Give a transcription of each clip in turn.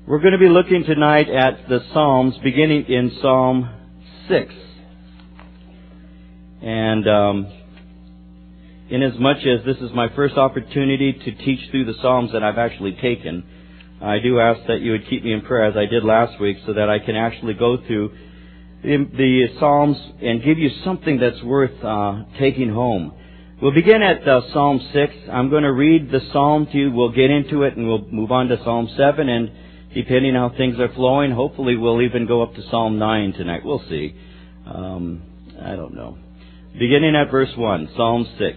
We're going to be looking tonight at the Psalms, beginning in Psalm 6. And inasmuch as this is my first opportunity to teach through the Psalms that I've actually taken, I do ask that you would keep me in prayer as I did last week so that I can actually go through the Psalms and give you something that's worth taking home. We'll begin at Psalm 6. I'm going to read the Psalm to you. We'll get into it and we'll move on to Psalm 7. And depending on how things are flowing, hopefully we'll even go up to Psalm 9 tonight. We'll see. I don't know. Beginning at verse 1, Psalm 6.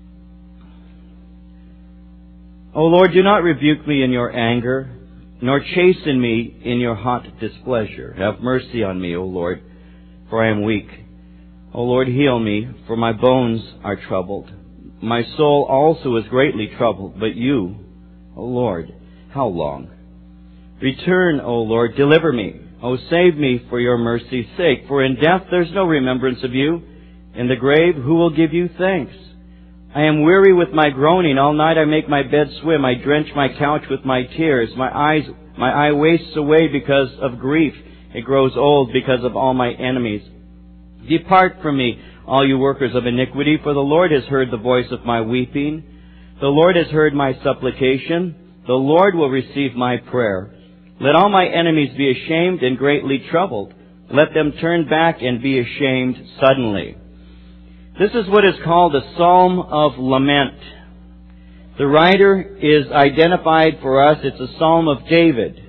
O Lord, do not rebuke me in your anger, nor chasten me in your hot displeasure. Have mercy on me, O Lord, for I am weak. O Lord, heal me, for my bones are troubled. My soul also is greatly troubled, but you, O Lord, how long? Return, O Lord, deliver me. O save me for your mercy's sake. For in death there's no remembrance of you. In the grave who will give you thanks? I am weary with my groaning. All night I make my bed swim. I drench my couch with my tears. My eye wastes away because of grief. It grows old because of all my enemies. Depart from me, all you workers of iniquity, for the Lord has heard the voice of my weeping. The Lord has heard my supplication. The Lord will receive my prayer. Let all my enemies be ashamed and greatly troubled. Let them turn back and be ashamed suddenly. This is what is called a Psalm of Lament. The writer is identified for us. It's a Psalm of David.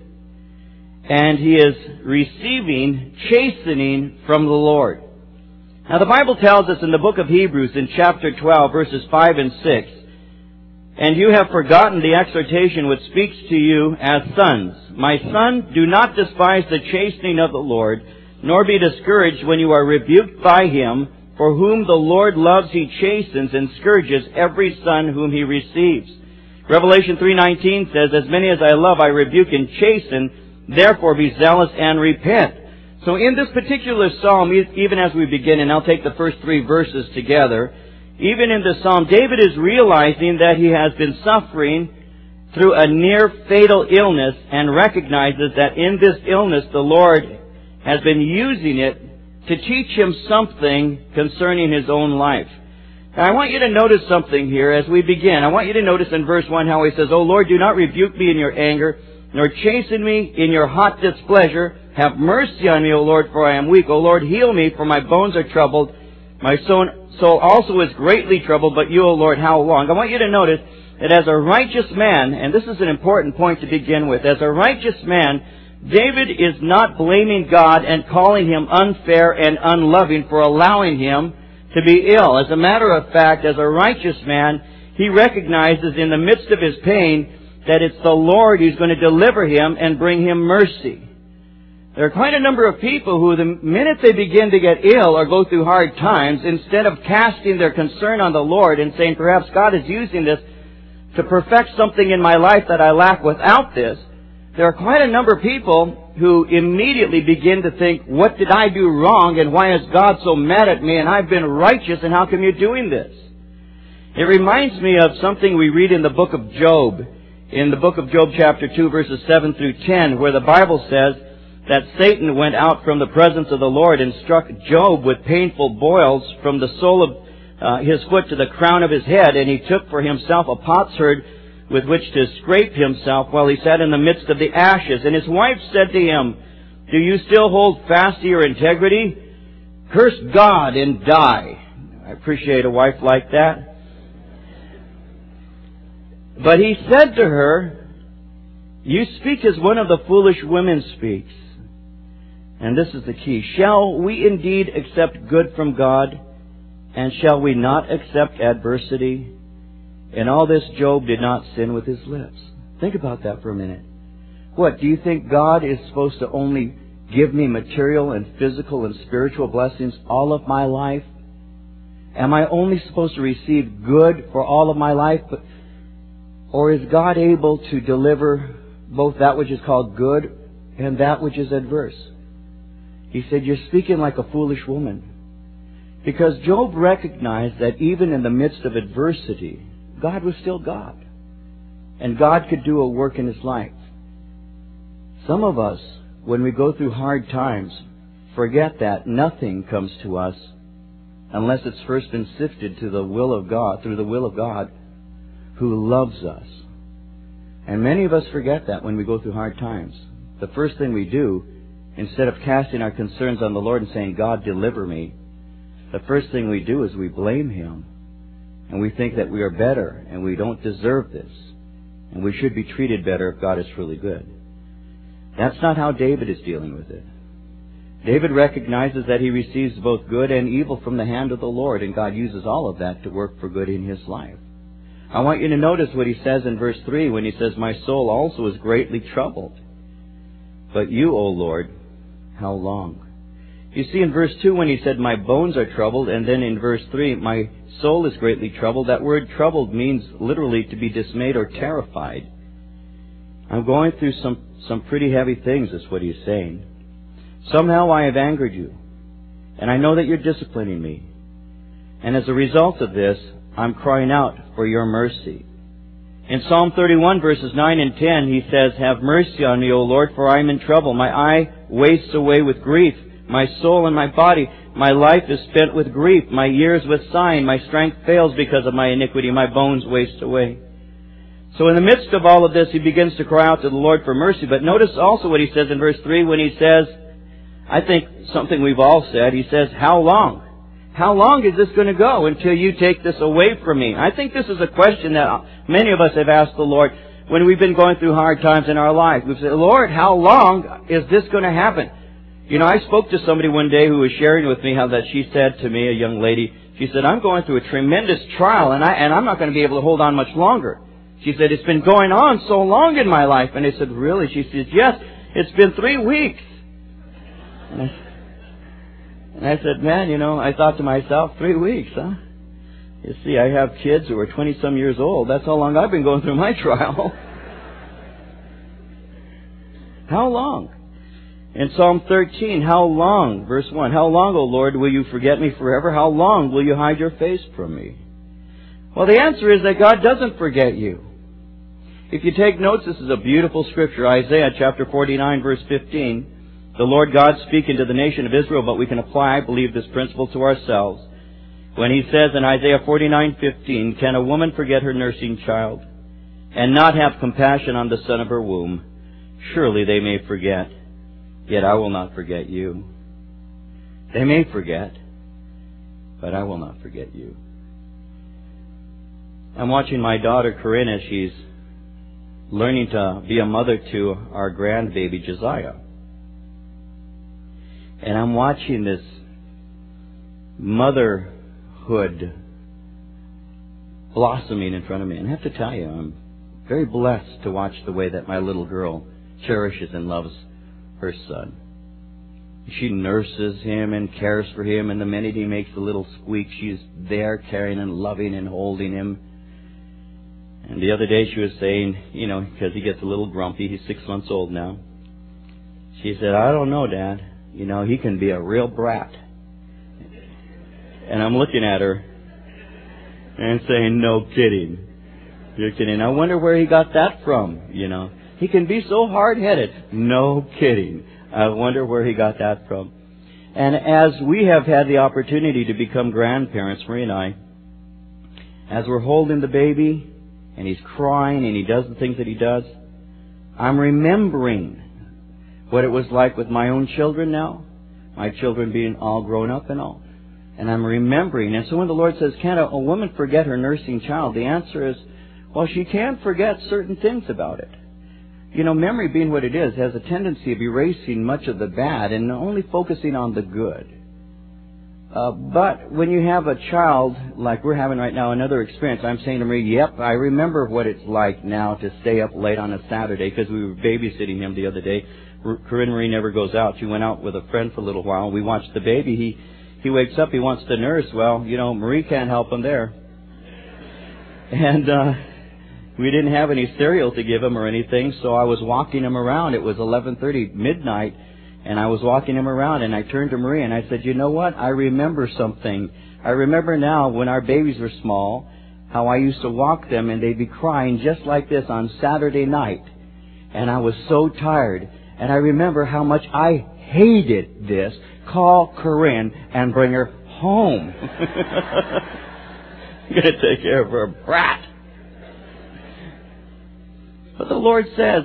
And he is receiving chastening from the Lord. Now the Bible tells us in the book of Hebrews in chapter 12 verses 5 and 6, and you have forgotten the exhortation which speaks to you as sons. My son, do not despise the chastening of the Lord, nor be discouraged when you are rebuked by him. For whom the Lord loves he chastens and scourges every son whom he receives. Revelation 3:19 says, as many as I love I rebuke and chasten, therefore be zealous and repent. So in this particular psalm, even as we begin, and I'll take the first 3 verses together, even in this psalm, David is realizing that he has been suffering through a near fatal illness and recognizes that in this illness the Lord has been using it to teach him something concerning his own life. Now I want you to notice something here as we begin. I want you to notice in verse 1 how he says, O Lord, do not rebuke me in your anger, nor chasten me in your hot displeasure. Have mercy on me, O Lord, for I am weak. O Lord, heal me, for my bones are troubled. My soul also is greatly troubled, but you, O Lord, how long? I want you to notice that as a righteous man, and this is an important point to begin with, as a righteous man, David is not blaming God and calling him unfair and unloving for allowing him to be ill. As a matter of fact, as a righteous man, he recognizes in the midst of his pain that it's the Lord who's going to deliver him and bring him mercy. There are quite a number of people who, the minute they begin to get ill or go through hard times, instead of casting their concern on the Lord and saying, perhaps God is using this to perfect something in my life that I lack without this, there are quite a number of people who immediately begin to think, what did I do wrong and why is God so mad at me and I've been righteous and how come you're doing this? It reminds me of something we read in the book of Job. In the book of Job chapter 2 verses 7 through 10 where the Bible says that Satan went out from the presence of the Lord and struck Job with painful boils from the sole of his foot to the crown of his head, and he took for himself a potsherd with which to scrape himself while he sat in the midst of the ashes. And his wife said to him, do you still hold fast to your integrity? Curse God and die. I appreciate a wife like that. But he said to her, you speak as one of the foolish women speaks. And this is the key. Shall we indeed accept good from God? And shall we not accept adversity? In all this, Job did not sin with his lips. Think about that for a minute. What, do you think God is supposed to only give me material and physical and spiritual blessings all of my life? Am I only supposed to receive good for all of my life? Or is God able to deliver both that which is called good and that which is adverse? He said, you're speaking like a foolish woman. Because Job recognized that even in the midst of adversity, God was still God. And God could do a work in his life. Some of us, when we go through hard times, forget that nothing comes to us unless it's first been sifted to the will of God, through the will of God, who loves us. And many of us forget that when we go through hard times. The first thing we do, instead of casting our concerns on the Lord and saying, God, deliver me, the first thing we do is we blame Him. And we think that we are better and we don't deserve this. And we should be treated better if God is truly good. That's not how David is dealing with it. David recognizes that he receives both good and evil from the hand of the Lord, and God uses all of that to work for good in his life. I want you to notice what he says in verse 3 when he says, my soul also is greatly troubled. But you, O Lord, how long? You see in verse 2 when he said, my bones are troubled, and then in verse 3, my soul is greatly troubled. That word troubled means literally to be dismayed or terrified. I'm going through some pretty heavy things, is what he's saying. Somehow I have angered you, and I know that you're disciplining me. And as a result of this, I'm crying out for your mercy. In Psalm 31, verses 9 and 10, he says, have mercy on me, O Lord, for I am in trouble. My eye wastes away with grief, my soul and my body. My life is spent with grief, my years with sighing. My strength fails because of my iniquity, my bones waste away. So in the midst of all of this, he begins to cry out to the Lord for mercy. But notice also what he says in verse 3 when he says, I think something we've all said. He says, how long? How long is this going to go until you take this away from me? I think this is a question that many of us have asked the Lord when we've been going through hard times in our life. We've said, Lord, how long is this going to happen? You know, I spoke to somebody one day who was sharing with me how that she said to me, a young lady, she said, I'm going through a tremendous trial and I'm not going to be able to hold on much longer. She said, it's been going on so long in my life. And I said, really? She said, yes, it's been 3 weeks. And I said, man, you know, I thought to myself, 3 weeks, huh? You see, I have kids who are 20-some years old. That's how long I've been going through my trial. How long? In Psalm 13, how long? Verse 1, how long, O Lord, will you forget me forever? How long will you hide your face from me? Well, the answer is that God doesn't forget you. If you take notes, this is a beautiful scripture. Isaiah chapter 49, verse 15. The Lord God speaking to the nation of Israel, but we can apply, I believe, this principle to ourselves. When He says in Isaiah 49:15, can a woman forget her nursing child and not have compassion on the son of her womb? Surely they may forget, yet I will not forget you. They may forget, but I will not forget you. I'm watching my daughter Corinne as she's learning to be a mother to our grandbaby Josiah. And I'm watching this motherhood blossoming in front of me. And I have to tell you, I'm very blessed to watch the way that my little girl cherishes and loves her son. She nurses him and cares for him, and the minute he makes a little squeak, she's there caring and loving and holding him. And the other day she was saying, you know, because he gets a little grumpy, he's 6 months old now. She said, I don't know, Dad. You know, he can be a real brat. And I'm looking at her and saying, no kidding. You're kidding. I wonder where he got that from, you know. He can be so hard-headed. No kidding. I wonder where he got that from. And as we have had the opportunity to become grandparents, Marie and I, as we're holding the baby and he's crying and he does the things that he does, I'm remembering what it was like with my own children now, my children being all grown up and all. And I'm remembering. And so when the Lord says, can a woman forget her nursing child? The answer is, well, she can forget certain things about it. You know, memory being what it is, has a tendency of erasing much of the bad and only focusing on the good. But when you have a child, like we're having right now, another experience, I'm saying to Marie, yep, I remember what it's like now to stay up late on a Saturday because we were babysitting him the other day. Corinne Marie never goes out. She went out with a friend for a little while. We watched the baby. He wakes up. He wants to nurse. Well, you know, Marie can't help him there. And we didn't have any cereal to give him or anything, so I was walking him around. It was 11:30, midnight, and I was walking him around, and I turned to Marie and I said, you know what? I remember something. I remember now when our babies were small, how I used to walk them and they'd be crying just like this on Saturday night. And I was so tired. And I remember how much I hated this. Call Corinne and bring her home. I'm going to take care of her brat. But the Lord says,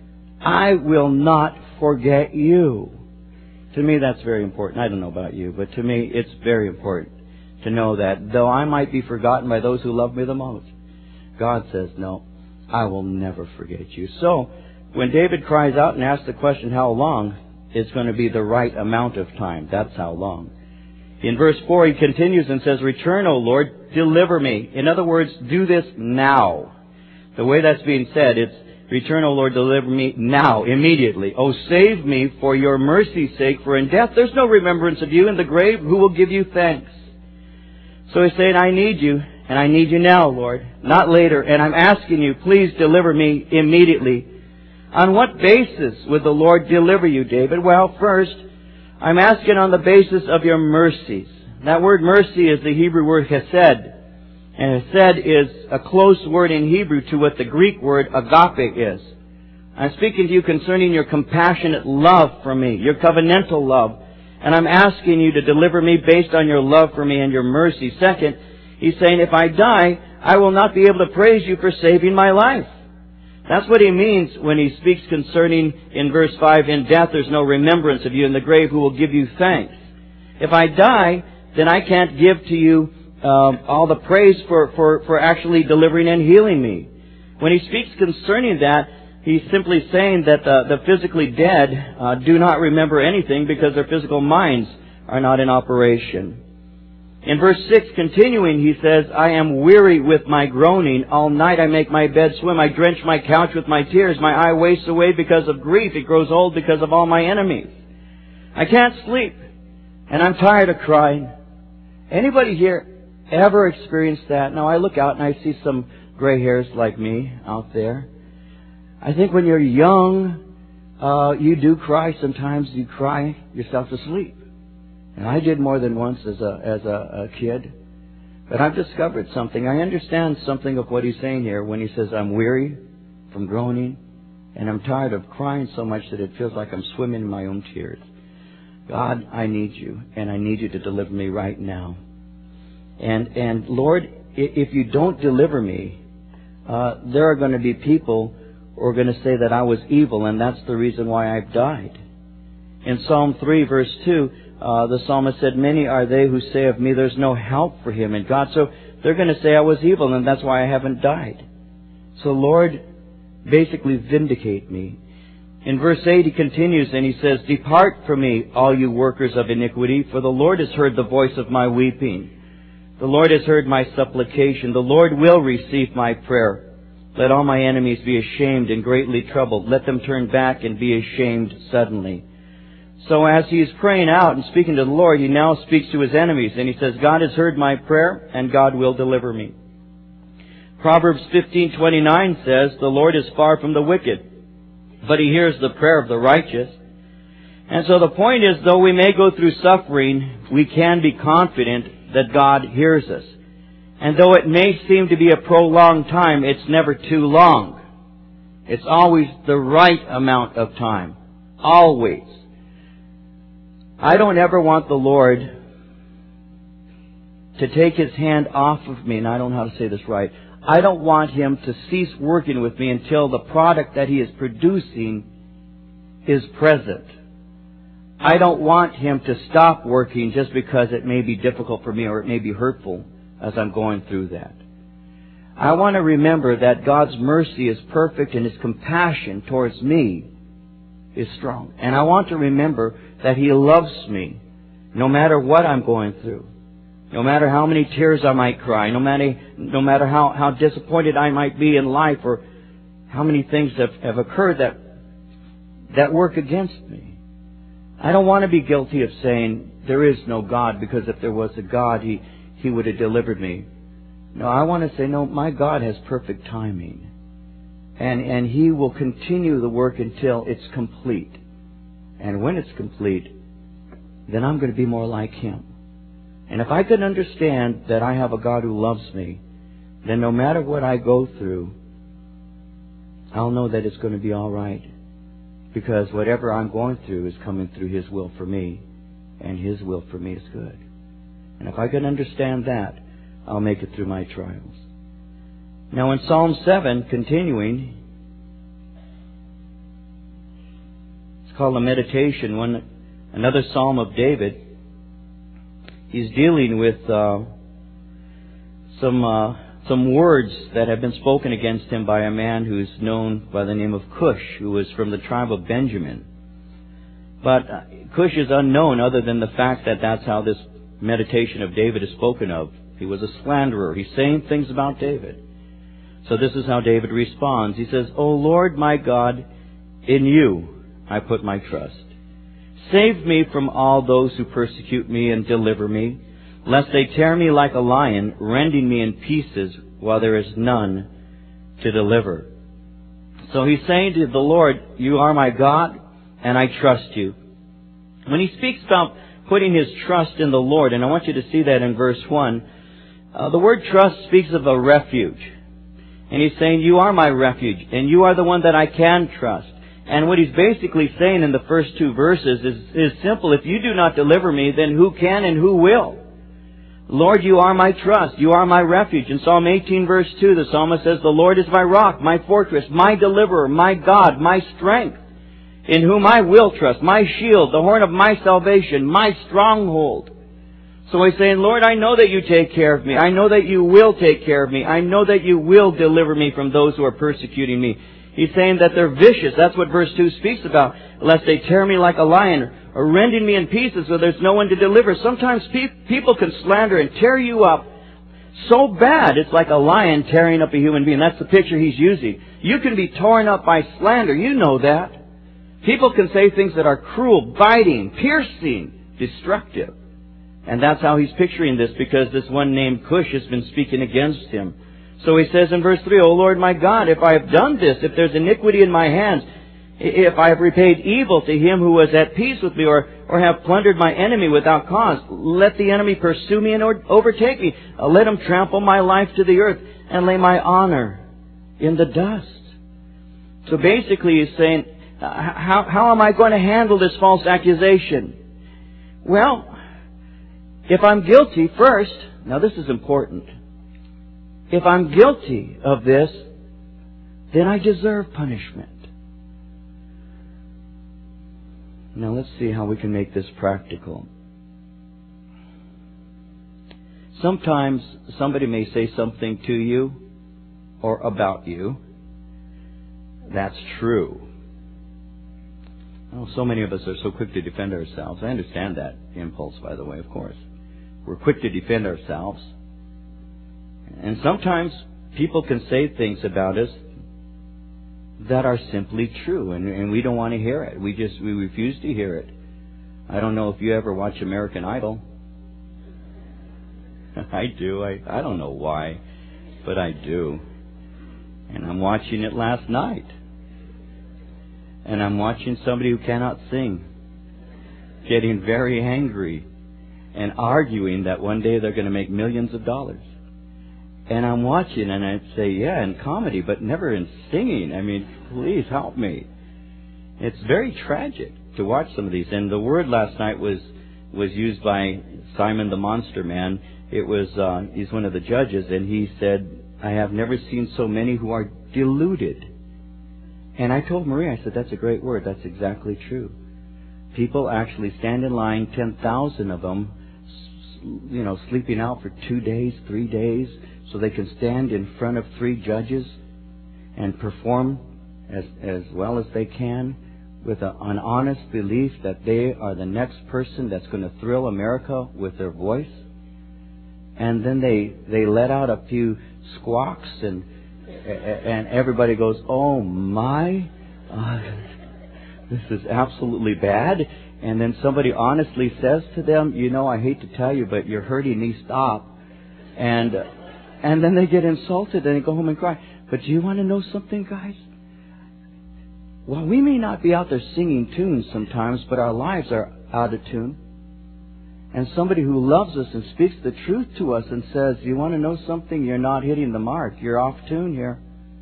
I will not forget you. To me, that's very important. I don't know about you, but to me, it's very important to know that though I might be forgotten by those who love me the most, God says, no, I will never forget you. So, when David cries out and asks the question, how long, it's going to be the right amount of time. That's how long. In verse 4, he continues and says, return, O Lord, deliver me. In other words, do this now. The way that's being said, it's, return, O Lord, deliver me now, immediately. Oh, save me for your mercy's sake, for in death there's no remembrance of you. In the grave, who will give you thanks? So he's saying, I need you, and I need you now, Lord, not later. And I'm asking you, please deliver me immediately. On what basis would the Lord deliver you, David? Well, first, I'm asking on the basis of your mercies. That word mercy is the Hebrew word chesed. And chesed is a close word in Hebrew to what the Greek word agape is. I'm speaking to you concerning your compassionate love for me, your covenantal love. And I'm asking you to deliver me based on your love for me and your mercy. Second, he's saying, if I die, I will not be able to praise you for saving my life. That's what he means when he speaks concerning, in verse 5, in death there's no remembrance of you. In the grave, who will give you thanks? If I die, then I can't give to you all the praise for actually delivering and healing me. When he speaks concerning that, he's simply saying that the physically dead do not remember anything because their physical minds are not in operation. In verse 6, continuing, he says, I am weary with my groaning. All night I make my bed swim. I drench my couch with my tears. My eye wastes away because of grief. It grows old because of all my enemies. I can't sleep, and I'm tired of crying. Anybody here ever experienced that? Now I look out and I see some gray hairs like me out there. I think when you're young, you do cry. Sometimes you cry yourself to sleep. And I did more than once as a kid. But I've discovered something. I understand something of what he's saying here when he says, I'm weary from groaning, and I'm tired of crying so much that it feels like I'm swimming in my own tears. God, I need you, and I need you to deliver me right now. And Lord, if you don't deliver me, there are going to be people who are going to say that I was evil, and that's the reason why I've died. In Psalm 3, verse 2, the psalmist said, many are they who say of me, there's no help for him in God. So they're going to say I was evil, and that's why I haven't died. So Lord, basically vindicate me. In verse 8 he continues and he says, depart from me, all you workers of iniquity, for the Lord has heard the voice of my weeping. The Lord has heard my supplication. The Lord will receive my prayer. Let all my enemies be ashamed and greatly troubled. Let them turn back and be ashamed suddenly. So as he is praying out and speaking to the Lord, he now speaks to his enemies. And he says, God has heard my prayer, and God will deliver me. Proverbs 15:29 says, the Lord is far from the wicked, but he hears the prayer of the righteous. And so the point is, though we may go through suffering, we can be confident that God hears us. And though it may seem to be a prolonged time, it's never too long. It's always the right amount of time. Always. I don't ever want the Lord to take His hand off of me, and I don't know how to say this right. I don't want Him to cease working with me until the product that He is producing is present. I don't want Him to stop working just because it may be difficult for me or it may be hurtful as I'm going through that. I want to remember that God's mercy is perfect and His compassion towards me is strong. And I want to remember that He loves me no matter what I'm going through. No matter how many tears I might cry, no matter how disappointed I might be in life, or how many things have occurred that work against me. I don't want to be guilty of saying there is no God, because if there was a God, He would have delivered me. No, I want to say, no, my God has perfect timing. And He will continue the work until it's complete. And when it's complete, then I'm going to be more like Him. And if I can understand that I have a God who loves me, then no matter what I go through, I'll know that it's going to be all right. Because whatever I'm going through is coming through His will for me, and His will for me is good. And if I can understand that, I'll make it through my trials. Now in Psalm 7, continuing, it's called a meditation, another Psalm of David. He's dealing with some words that have been spoken against him by a man who's known by the name of Cush, who was from the tribe of Benjamin. But Cush is unknown other than the fact that that's how this meditation of David is spoken of. He was a slanderer. He's saying things about David. So this is how David responds. He says, O Lord my God, in You I put my trust. Save me from all those who persecute me and deliver me, lest they tear me like a lion, rending me in pieces while there is none to deliver. So he's saying to the Lord, You are my God, and I trust You. When he speaks about putting his trust in the Lord, and I want you to see that in verse 1, the word trust speaks of a refuge. And he's saying, You are my refuge, and You are the one that I can trust. And what he's basically saying in the first two verses is simple. If You do not deliver me, then who can and who will? Lord, You are my trust. You are my refuge. In Psalm 18, verse 2, the psalmist says, The Lord is my rock, my fortress, my deliverer, my God, my strength, in whom I will trust, my shield, the horn of my salvation, my stronghold. So he's saying, Lord, I know that You take care of me. I know that You will take care of me. I know that You will deliver me from those who are persecuting me. He's saying that they're vicious. That's what verse 2 speaks about. Lest they tear me like a lion, or rending me in pieces so there's no one to deliver. Sometimes people can slander and tear you up so bad it's like a lion tearing up a human being. That's the picture he's using. You can be torn up by slander. You know that. People can say things that are cruel, biting, piercing, destructive. And that's how he's picturing this, because this one named Cush has been speaking against him. So he says in verse 3, O Lord my God, if I have done this, if there's iniquity in my hands, if I have repaid evil to him who was at peace with me, or have plundered my enemy without cause, let the enemy pursue me and overtake me. Let him trample my life to the earth and lay my honor in the dust. So basically he's saying, how am I going to handle this false accusation? Well, if I'm guilty, first, now this is important. If I'm guilty of this, then I deserve punishment. Now let's see how we can make this practical. Sometimes somebody may say something to you or about you that's true. Oh, so many of us are so quick to defend ourselves. I understand that impulse, by the way, of course. We're quick to defend ourselves. And sometimes people can say things about us that are simply true, and we don't want to hear it. We refuse to hear it. I don't know if you ever watch American Idol. I do. I don't know why, but I do. And I'm watching it last night. And I'm watching somebody who cannot sing getting very angry and arguing that one day they're going to make millions of dollars. And I'm watching and I'd say, yeah, in comedy, but never in singing. I mean, please help me. It's very tragic to watch some of these. And the word last night was used by Simon the Monster Man. It was, he's one of the judges, and he said, I have never seen so many who are deluded. And I told Maria, I said, that's a great word. That's exactly true. People actually stand in line, 10,000 of them, sleeping out for 2 days, 3 days, so they can stand in front of 3 judges and perform as well as they can with an honest belief that they are the next person that's going to thrill America with their voice. And then they let out a few squawks and everybody goes, oh my, this is absolutely bad. And then somebody honestly says to them, I hate to tell you, but you're hurting me, stop. And then they get insulted and they go home and cry. But do you want to know something, guys? Well, we may not be out there singing tunes sometimes, but our lives are out of tune. And somebody who loves us and speaks the truth to us and says, you want to know something? You're not hitting the mark. You're off tune here.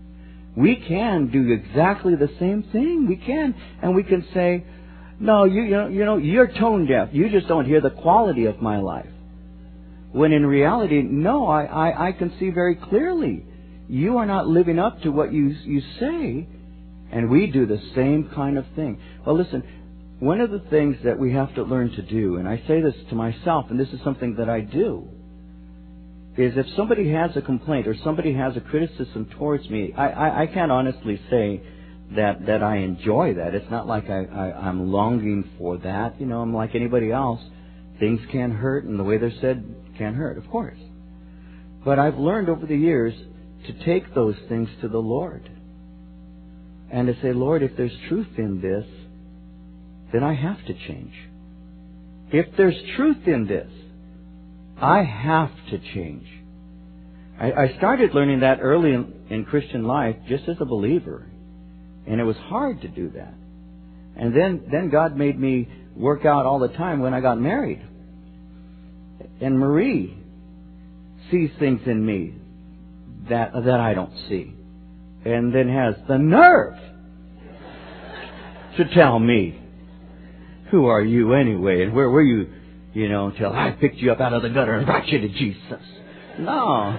We can do exactly the same thing. We can. And we can say, no, you're tone deaf. You just don't hear the quality of my life. When in reality, no, I can see very clearly. You are not living up to what you say. And we do the same kind of thing. Well, listen, one of the things that we have to learn to do, and I say this to myself, and this is something that I do, is if somebody has a complaint or somebody has a criticism towards me, I can't honestly say that I enjoy that. It's not like I'm longing for that. I'm like anybody else. Things can hurt, and the way they're said can hurt, of course. But I've learned over the years to take those things to the Lord and to say, Lord, if there's truth in this, then I have to change. If there's truth in this, I have to change. I started learning that early in Christian life just as a believer. And it was hard to do that. And then God made me work out all the time when I got married. And Marie sees things in me that I don't see. And then has the nerve to tell me, who are you anyway? And where were you, until I picked you up out of the gutter and brought you to Jesus? No.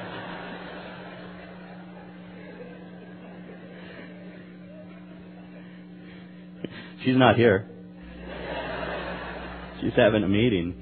She's not here. She's having a meeting.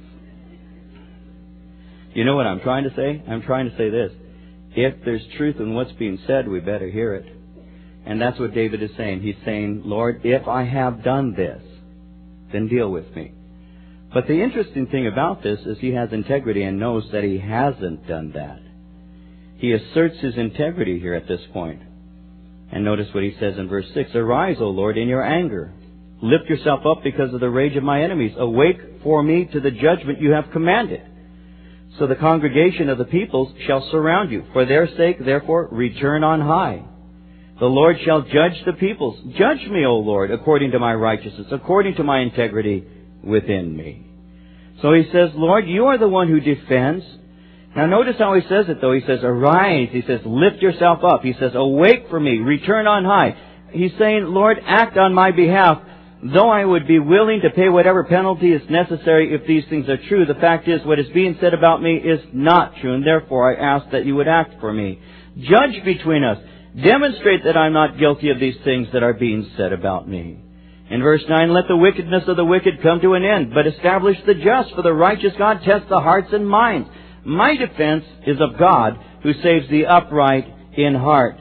You know what I'm trying to say? I'm trying to say this. If there's truth in what's being said, we better hear it. And that's what David is saying. He's saying, Lord, if I have done this, then deal with me. But the interesting thing about this is he has integrity and knows that he hasn't done that. He asserts his integrity here at this point. And notice what he says in verse 6. Arise, O Lord, in your anger. Lift yourself up because of the rage of my enemies. Awake for me to the judgment you have commanded. So the congregation of the peoples shall surround you. For their sake, therefore, return on high. The Lord shall judge the peoples. Judge me, O Lord, according to my righteousness, according to my integrity within me. So he says, Lord, you are the one who defends. Now notice how he says it, though. He says, arise. He says, lift yourself up. He says, awake for me. Return on high. He's saying, Lord, act on my behalf. Though I would be willing to pay whatever penalty is necessary if these things are true, the fact is what is being said about me is not true, and therefore I ask that you would act for me. Judge between us. Demonstrate that I'm not guilty of these things that are being said about me. In verse 9, let the wickedness of the wicked come to an end, but establish the just, for the righteous God tests the hearts and minds. My defense is of God, who saves the upright in heart.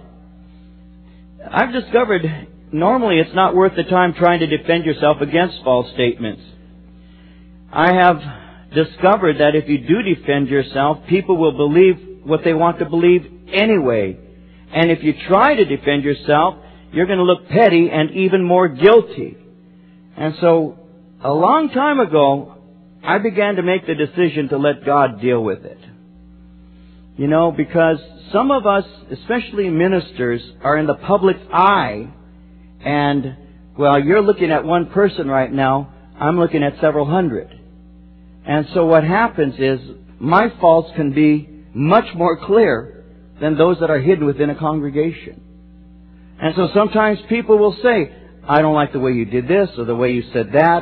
I've discovered normally it's not worth the time trying to defend yourself against false statements. I have discovered that if you do defend yourself, people will believe what they want to believe anyway. And if you try to defend yourself, you're going to look petty and even more guilty. And so, a long time ago, I began to make the decision to let God deal with it. Because some of us, especially ministers, are in the public's eye. And, well, you're looking at one person right now. I'm looking at several hundred. And so what happens is my faults can be much more clear than those that are hidden within a congregation. And so sometimes people will say, I don't like the way you did this or the way you said that.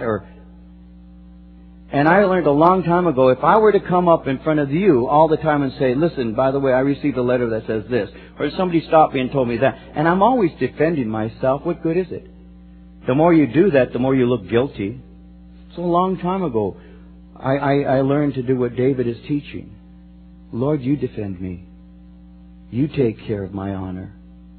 And I learned a long time ago, if I were to come up in front of you all the time and say, listen, by the way, I received a letter that says this, or somebody stopped me and told me that, and I'm always defending myself, what good is it? The more you do that, the more you look guilty. So a long time ago, I learned to do what David is teaching. Lord, you defend me. You take care of my honor.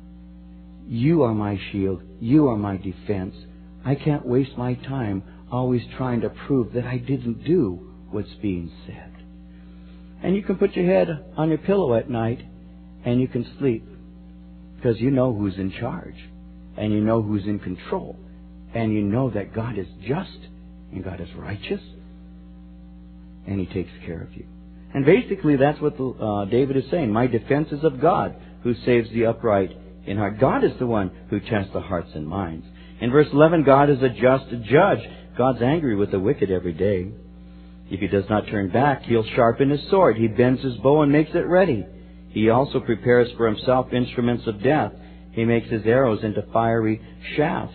You are my shield. You are my defense. I can't waste my time always trying to prove that I didn't do what's being said. And you can put your head on your pillow at night and you can sleep because you know who's in charge and you know who's in control and you know that God is just and God is righteous and He takes care of you. And basically that's what David is saying. My defense is of God, who saves the upright in heart. God is the one who tests the hearts and minds. In verse 11, God is a just judge. God's angry with the wicked every day. If he does not turn back, He'll sharpen His sword. He bends His bow and makes it ready. He also prepares for Himself instruments of death. He makes His arrows into fiery shafts.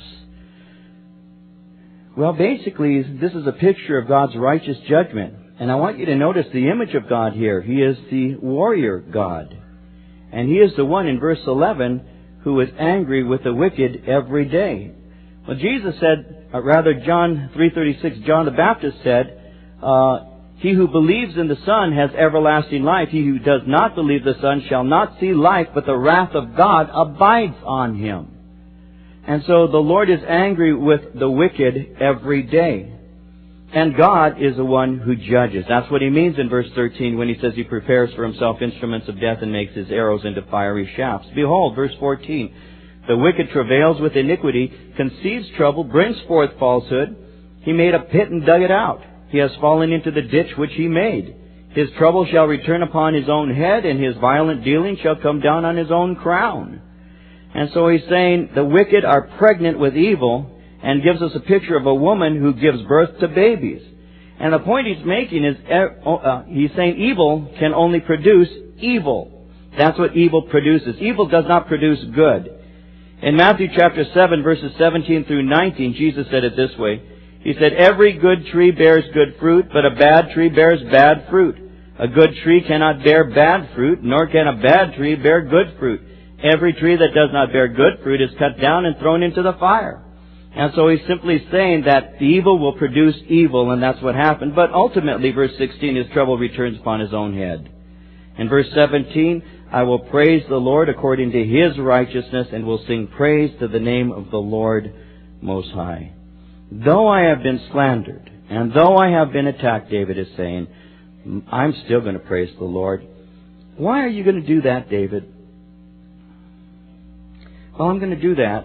Well, basically, this is a picture of God's righteous judgment. And I want you to notice the image of God here. He is the warrior God. And He is the one in verse 11 who is angry with the wicked every day. Well, Jesus said, John 3:36, John the Baptist said, he who believes in the Son has everlasting life. He who does not believe the Son shall not see life, but the wrath of God abides on him. And so the Lord is angry with the wicked every day. And God is the one who judges. That's what He means in verse 13 when He says He prepares for Himself instruments of death and makes His arrows into fiery shafts. Behold, verse 14, the wicked travails with iniquity, conceives trouble, brings forth falsehood. He made a pit and dug it out. He has fallen into the ditch which he made. His trouble shall return upon his own head, and his violent dealing shall come down on his own crown. And so He's saying the wicked are pregnant with evil, and gives us a picture of a woman who gives birth to babies. And the point He's making is, He's saying evil can only produce evil. That's what evil produces. Evil does not produce good. In Matthew chapter 7, verses 17 through 19, Jesus said it this way. He said, every good tree bears good fruit, but a bad tree bears bad fruit. A good tree cannot bear bad fruit, nor can a bad tree bear good fruit. Every tree that does not bear good fruit is cut down and thrown into the fire. And so He's simply saying that the evil will produce evil, and that's what happened. But ultimately, verse 16, his trouble returns upon his own head. In verse 17, I will praise the Lord according to His righteousness, and will sing praise to the name of the Lord Most High. Though I have been slandered, and though I have been attacked, David is saying, I'm still going to praise the Lord. Why are you going to do that, David? Well, I'm going to do that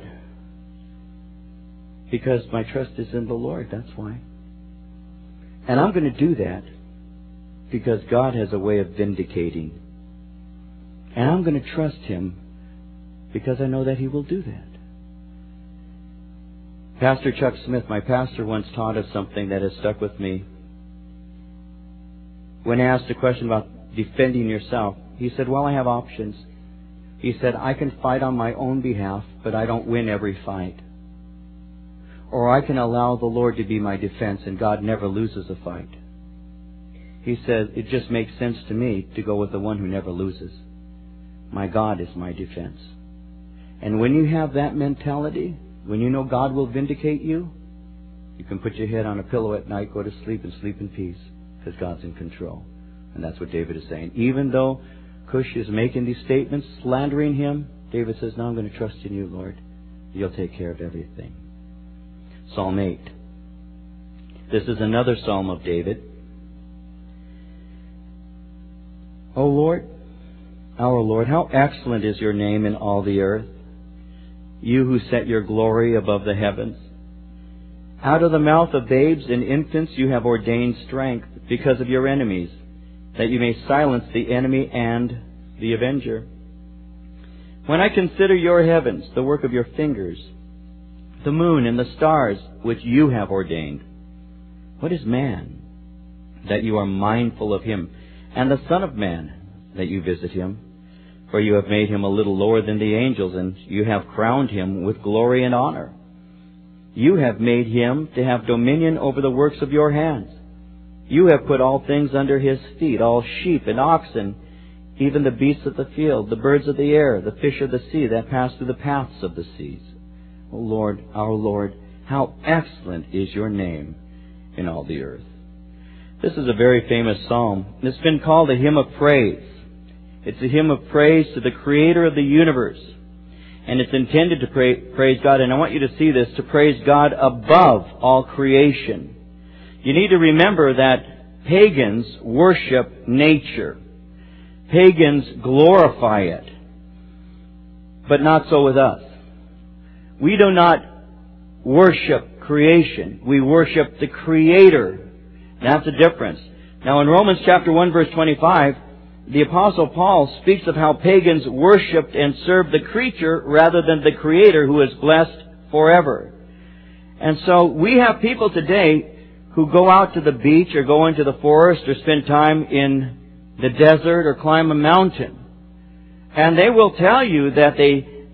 because my trust is in the Lord, that's why. And I'm going to do that because God has a way of vindicating. And I'm going to trust Him because I know that He will do that. Pastor Chuck Smith, my pastor, once taught us something that has stuck with me. When asked a question about defending yourself, he said, well, I have options. He said, I can fight on my own behalf, but I don't win every fight. Or I can allow the Lord to be my defense, and God never loses a fight. He says, it just makes sense to me to go with the one who never loses. My God is my defense. And when you have that mentality, when you know God will vindicate you, you can put your head on a pillow at night, go to sleep, and sleep in peace, because God's in control. And that's what David is saying. Even though Cush is making these statements, slandering him, David says, no, I'm going to trust in you, Lord. You'll take care of everything. Psalm 8. This is another psalm of David. O Lord, our Lord, how excellent is your name in all the earth, you who set your glory above the heavens. Out of the mouth of babes and infants you have ordained strength because of your enemies, that you may silence the enemy and the avenger. When I consider your heavens, the work of your fingers, the moon and the stars which you have ordained, what is man, that you are mindful of him, and the Son of Man, that you visit him? For you have made him a little lower than the angels, and you have crowned him with glory and honor. You have made him to have dominion over the works of your hands. You have put all things under his feet, all sheep and oxen, even the beasts of the field, the birds of the air, the fish of the sea that pass through the paths of the seas. O Lord, our Lord, how excellent is your name in all the earth. This is a very famous psalm. It's been called a hymn of praise. It's a hymn of praise to the Creator of the universe. And it's intended to praise God, and I want you to see this, to praise God above all creation. You need to remember that pagans worship nature. Pagans glorify it. But not so with us. We do not worship creation. We worship the Creator. That's the difference. Now in Romans chapter 1 verse 25, the Apostle Paul speaks of how pagans worshipped and served the creature rather than the Creator who is blessed forever. And so we have people today who go out to the beach or go into the forest or spend time in the desert or climb a mountain. And they will tell you that they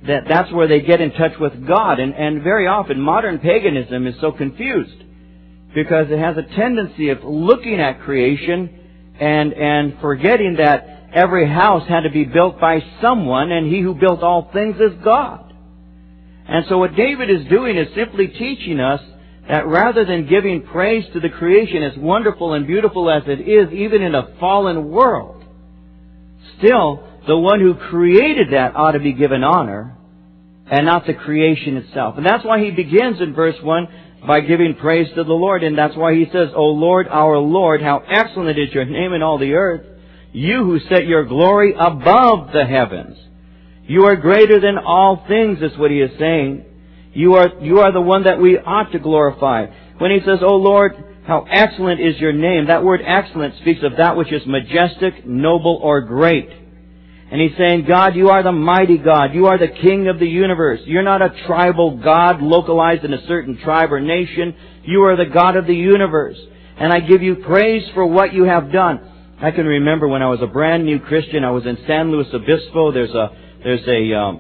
that's where they get in touch with God. And very often modern paganism is so confused because it has a tendency of looking at creation and forgetting that every house had to be built by someone, and He who built all things is God. And so what David is doing is simply teaching us that rather than giving praise to the creation, as wonderful and beautiful as it is, even in a fallen world, still, the one who created that ought to be given honor, and not the creation itself. And that's why he begins in verse 1 by giving praise to the Lord. And that's why he says, O Lord, our Lord, how excellent is your name in all the earth, you who set your glory above the heavens. You are greater than all things, is what he is saying. You are the one that we ought to glorify. When he says, O Lord, how excellent is your name, that word excellent speaks of that which is majestic, noble, or great. And he's saying, God, you are the mighty God. You are the King of the universe. You're not a tribal God localized in a certain tribe or nation. You are the God of the universe. And I give you praise for what you have done. I can remember when I was a brand new Christian, I was in San Luis Obispo. There's a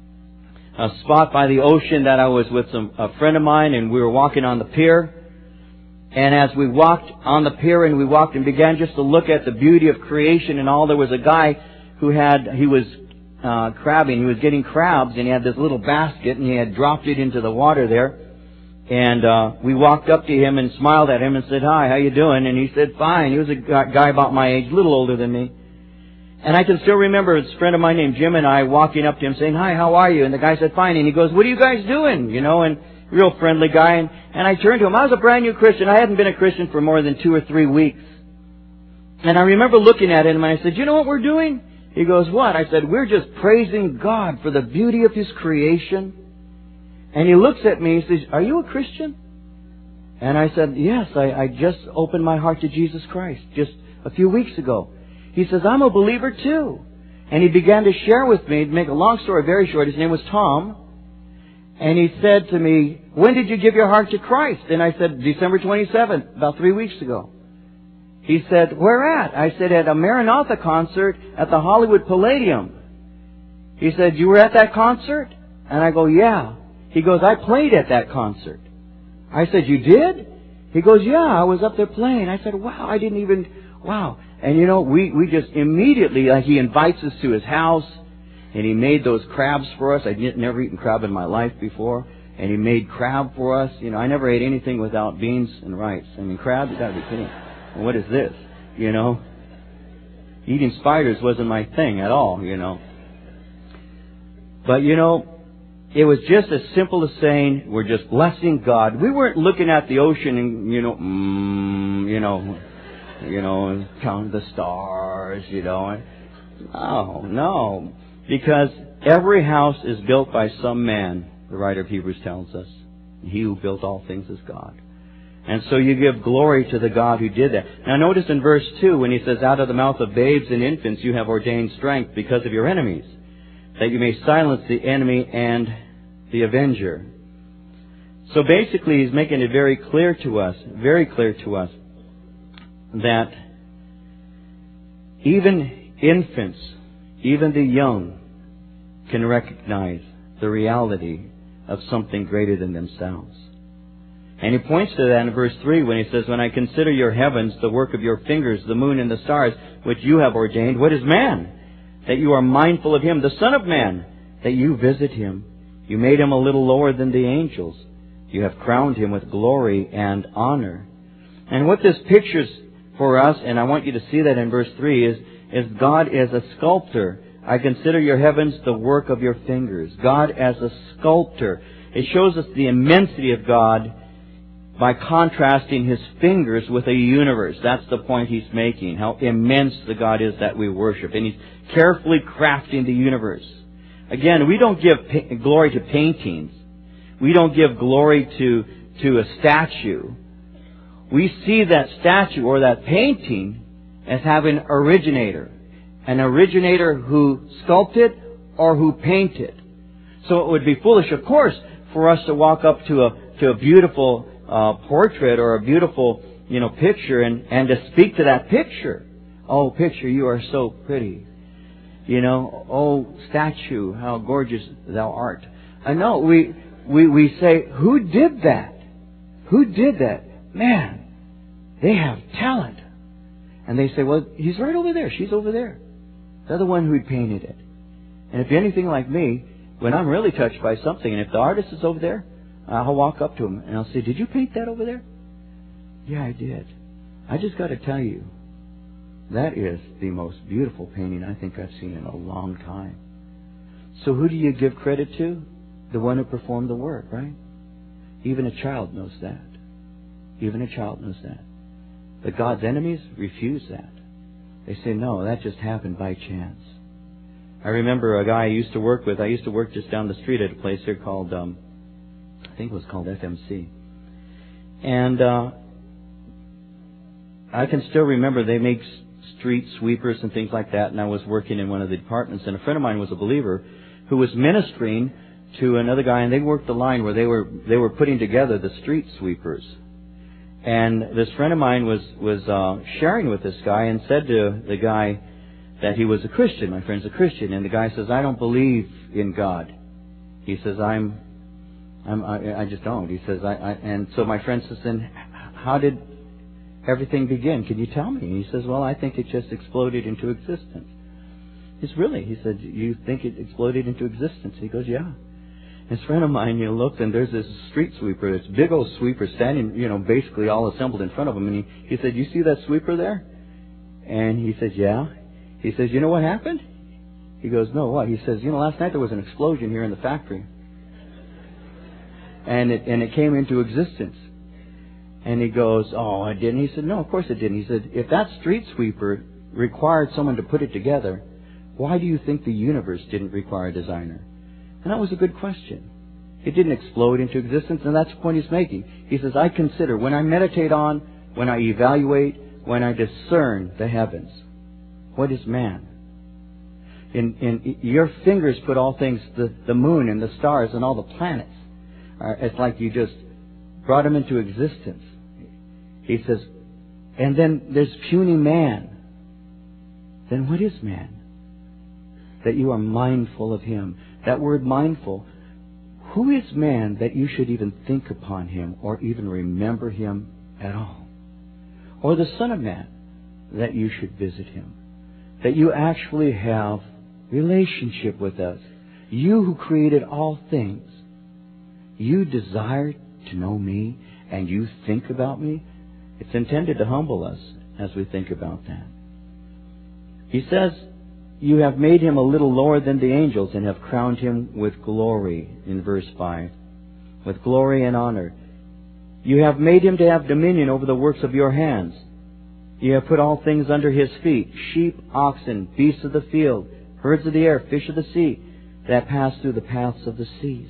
spot by the ocean that I was with a friend of mine, and we were walking on the pier. And as we walked on the pier and we walked and began just to look at the beauty of creation and all, there was a guy he was crabbing. He was getting crabs, and he had this little basket, and he had dropped it into the water there. And we walked up to him and smiled at him and said, "Hi, how you doing?" And he said, "Fine." He was a guy about my age, a little older than me. And I can still remember this friend of mine named Jim and I walking up to him saying, "Hi, how are you?" And the guy said, "Fine." And he goes, "What are you guys doing?" You know, and real friendly guy. And I turned to him. I was a brand new Christian. I hadn't been a Christian for more than 2 or 3 weeks. And I remember looking at him and I said, "You know what we're doing?" He goes, "What?" I said, "We're just praising God for the beauty of His creation." And he looks at me and says, "Are you a Christian?" And I said, "Yes, I just opened my heart to Jesus Christ just a few weeks ago." He says, "I'm a believer too." And he began to share with me, to make a long story very short, his name was Tom. And he said to me, "When did you give your heart to Christ?" And I said, "December 27th, about 3 weeks ago." He said, "Where at?" I said, "At a Maranatha concert at the Hollywood Palladium." He said, "You were at that concert?" And I go, "Yeah." He goes, "I played at that concert." I said, "You did?" He goes, "Yeah, I was up there playing." I said, "Wow, wow." And you know, we just immediately, he invites us to his house, and he made those crabs for us. I'd never eaten crab in my life before. And he made crab for us. You know, I never ate anything without beans and rice. I mean, crab, you gotta be kidding. What is this? You know? Eating spiders wasn't my thing at all, you know. But you know, it was just as simple as saying, we're just blessing God. We weren't looking at the ocean and, counting the stars, you know. No. Because every house is built by some man, the writer of Hebrews tells us. He who built all things is God. And so you give glory to the God who did that. Now notice in verse 2 when he says, "Out of the mouth of babes and infants you have ordained strength because of your enemies, that you may silence the enemy and the avenger." So basically he's making it very clear to us, that even infants, even the young, can recognize the reality of something greater than themselves. And he points to that in verse 3 when he says, "When I consider your heavens, the work of your fingers, the moon and the stars, which you have ordained, what is man, that you are mindful of him, the Son of Man, that you visit him? You made him a little lower than the angels. You have crowned him with glory and honor." And what this pictures for us, and I want you to see that in verse 3, is God as a sculptor. "I consider your heavens, the work of your fingers." God as a sculptor. It shows us the immensity of God by contrasting His fingers with a universe. That's the point he's making, how immense the God is that we worship. And He's carefully crafting the universe. Again, we don't give glory to paintings. We don't give glory to a statue. We see that statue or that painting as having an originator who sculpted or who painted. So it would be foolish, of course, for us to walk up to a beautiful portrait or a beautiful, picture and to speak to that picture. "Oh, picture, you are so pretty." Oh, statue, how gorgeous thou art. I know, we say, who did that? Who did that? Man, they have talent. And they say, well, he's right over there. She's over there. They're the one who painted it. And if you're anything like me, when I'm really touched by something, and if the artist is over there, I'll walk up to him and I'll say, did you paint that over there? Yeah, I did. I just got to tell you, that is the most beautiful painting I think I've seen in a long time. So who do you give credit to? The one who performed the work, right? Even a child knows that. Even a child knows that. But God's enemies refuse that. They say, no, that just happened by chance. I remember a guy I used to work with. I used to work just down the street at a place here called, I think it was called FMC. And I can still remember they make street sweepers and things like that, and I was working in one of the departments, and a friend of mine was a believer who was ministering to another guy, and they worked the line where they were putting together the street sweepers. And this friend of mine was sharing with this guy and said to the guy that he was a Christian. My friend's a Christian, and the guy says, I don't believe in God. He says, I just don't. He says, and so my friend says, then how did everything begin? Can you tell me? And he says, well, I think it just exploded into existence. He says, really? He said, you think it exploded into existence? He goes, yeah. His friend of mine, looked, and there's this street sweeper, this big old sweeper standing, basically all assembled in front of him. And he said, you see that sweeper there? And he says, yeah. He says, you know what happened? He goes, no, what? He says, last night there was an explosion here in the factory. And it came into existence. And he goes, oh, it didn't? He said, no, of course it didn't. He said, if that street sweeper required someone to put it together, why do you think the universe didn't require a designer? And that was a good question. It didn't explode into existence, and that's the point he's making. He says, I consider, when I meditate on, when I evaluate, when I discern the heavens, what is man? In your fingers put all things, the moon and the stars and all the planets. It's like you just brought them into existence. He says, and then there's puny man. Then what is man? That you are mindful of him. That word mindful, who is man that you should even think upon him or even remember him at all? Or the Son of Man that you should visit him? That you actually have relationship with us. You who created all things, you desire to know me and you think about me. It's intended to humble us as we think about that. He says, you have made him a little lower than the angels and have crowned him with glory, in verse 5. With glory and honor. You have made him to have dominion over the works of your hands. You have put all things under his feet, sheep, oxen, beasts of the field, birds of the air, fish of the sea, that pass through the paths of the seas.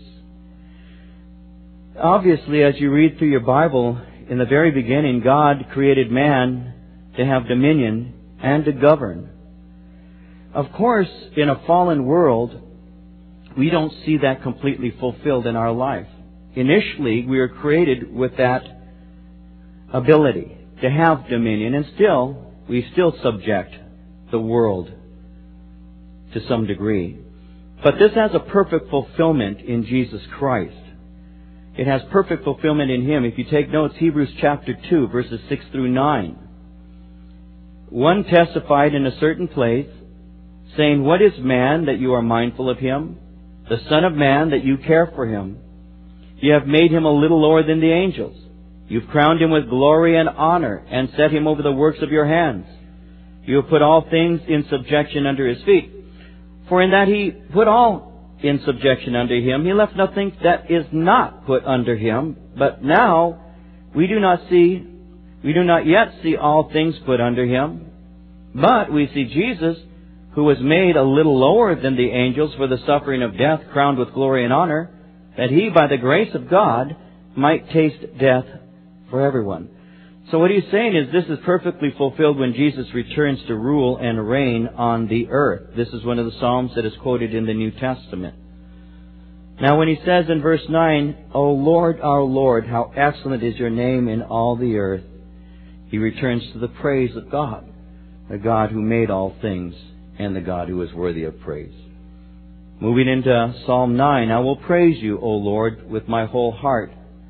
Obviously, as you read through your Bible, in the very beginning, God created man to have dominion and to govern. Of course, in a fallen world, we don't see that completely fulfilled in our life. Initially, we were created with that ability to have dominion, and we still subject the world to some degree. But this has a perfect fulfillment in Jesus Christ. It has perfect fulfillment in Him. If you take notes, Hebrews chapter 2, verses 6 through 9. One testified in a certain place, saying, what is man that you are mindful of him? The Son of Man that you care for him? You have made him a little lower than the angels. You've crowned him with glory and honor and set him over the works of your hands. You have put all things in subjection under his feet. For in that he put all in subjection under him, he left nothing that is not put under him. But now we do not yet see all things put under him. But we see Jesus, who was made a little lower than the angels for the suffering of death, crowned with glory and honor, that he, by the grace of God, might taste death for everyone. So what he's saying is this is perfectly fulfilled when Jesus returns to rule and reign on the earth. This is one of the Psalms that is quoted in the New Testament. Now when he says in verse 9, O Lord, our Lord, how excellent is your name in all the earth, he returns to the praise of God, the God who made all things and the God who is worthy of praise. Moving into Psalm 9, I will praise you, O Lord, with my whole heart.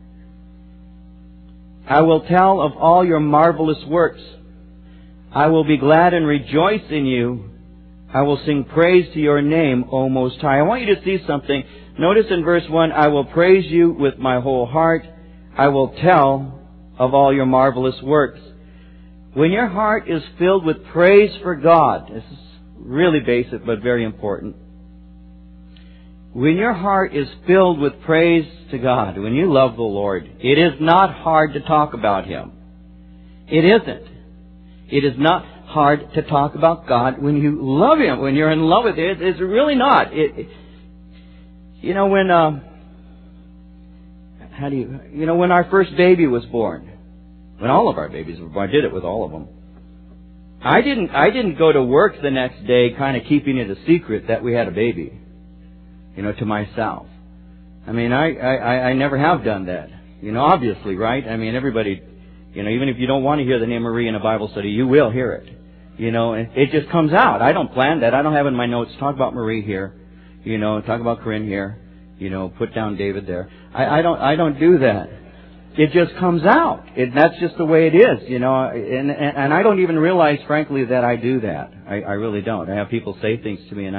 I will tell of all your marvelous works. I will be glad and rejoice in you. I will sing praise to your name, O Most High. I want you to see something. Notice in verse 1, I will praise you with my whole heart. I will tell of all your marvelous works. When your heart is filled with praise for God, this is really basic but very important. When your heart is filled with praise to God, when you love the Lord, it is not hard to talk about Him. It isn't. It is not hard to talk about God when you love Him, when you're in love with Him. It's really not. When our first baby was born, when all of our babies were born, I did it with all of them. I didn't go to work the next day kind of keeping it a secret that we had a baby, to myself. I mean, I never have done that. Obviously, right? I mean, everybody, even if you don't want to hear the name Marie in a Bible study, you will hear it. And it just comes out. I don't plan that. I don't have in my notes, talk about Marie here, talk about Corinne here, put down David there. I don't do that. It just comes out. That's just the way it is, and I don't even realize, frankly, that I do that. I really don't. I have people say things to me, and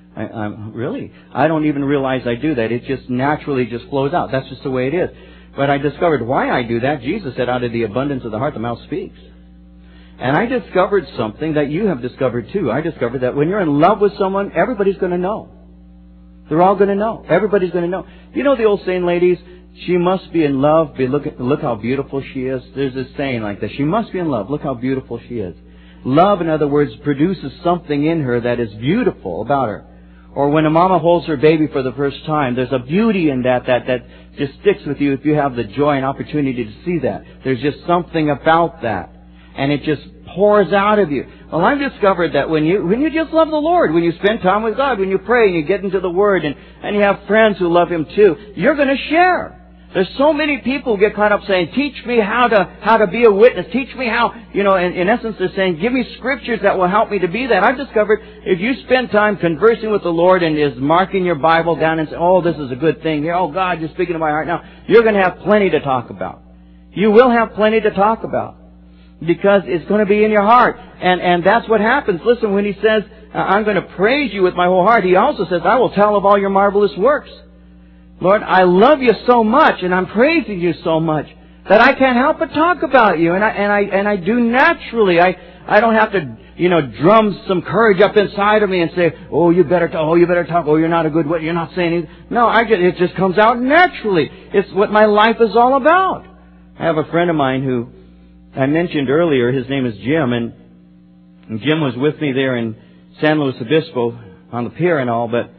I don't even realize I do that. It just naturally just flows out. That's just the way it is. But I discovered why I do that. Jesus said, out of the abundance of the heart, the mouth speaks. And I discovered something that you have discovered too. I discovered that when you're in love with someone, everybody's going to know. They're all going to know. Everybody's going to know. The old saying, ladies, she must be in love. Look how beautiful she is. There's this saying like that. She must be in love. Look how beautiful she is. Love, in other words, produces something in her that is beautiful about her. Or when a mama holds her baby for the first time, there's a beauty in that just sticks with you if you have the joy and opportunity to see that. There's just something about that. And it just pours out of you. Well, I've discovered that when you just love the Lord, when you spend time with God, when you pray and you get into the Word and you have friends who love Him too, you're going to share. There's so many people who get caught up saying, teach me how to be a witness. Teach me how, in essence they're saying, give me scriptures that will help me to be that. I've discovered if you spend time conversing with the Lord and is marking your Bible down and say, oh, this is a good thing here. Oh, God, you're speaking to my heart now. You're going to have plenty to talk about. You will have plenty to talk about because it's going to be in your heart. And that's what happens. Listen, when He says, I'm going to praise you with my whole heart, He also says, I will tell of all your marvelous works. Lord, I love you so much and I'm praising you so much that I can't help but talk about you. And I do naturally. I don't have to, drum some courage up inside of me and say, oh, you better talk. Oh, you're not a good witness. You're not saying anything. No, it just comes out naturally. It's what my life is all about. I have a friend of mine who I mentioned earlier. His name is Jim. And Jim was with me there in San Luis Obispo on the pier and all, but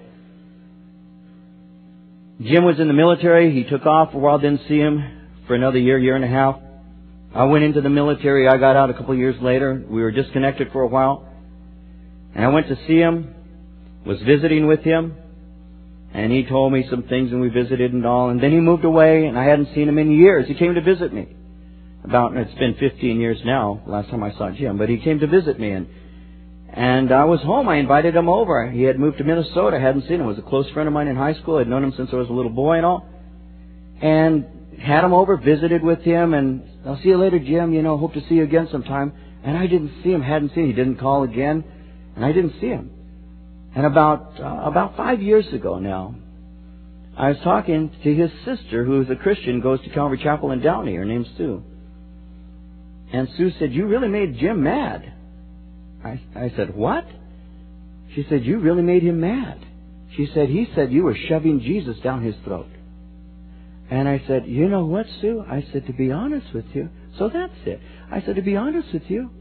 Jim was in the military. He took off for a while, didn't see him for another year and a half. I went into the military. I got out a couple of years later. We were disconnected for a while. And I went to see him, was visiting with him, and he told me some things and we visited and all. And then he moved away and I hadn't seen him in years. He came to visit me. It's been 15 years now, last time I saw Jim, but he came to visit me and I was home. I invited him over. He had moved to Minnesota. I hadn't seen him. He was a close friend of mine in high school. I'd known him since I was a little boy and all. And had him over, visited with him, and I'll see you later, Jim. Hope to see you again sometime. And I didn't see him. Hadn't seen him. He didn't call again. And I didn't see him. And about 5 years ago now, I was talking to his sister, who is a Christian, goes to Calvary Chapel in Downey. Her name's Sue. And Sue said, you really made Jim mad. I said, what? She said, you really made him mad. She said, he said you were shoving Jesus down his throat. And I said, you know what, Sue? I said, to be honest with you, so that's it. I said, to be honest with you,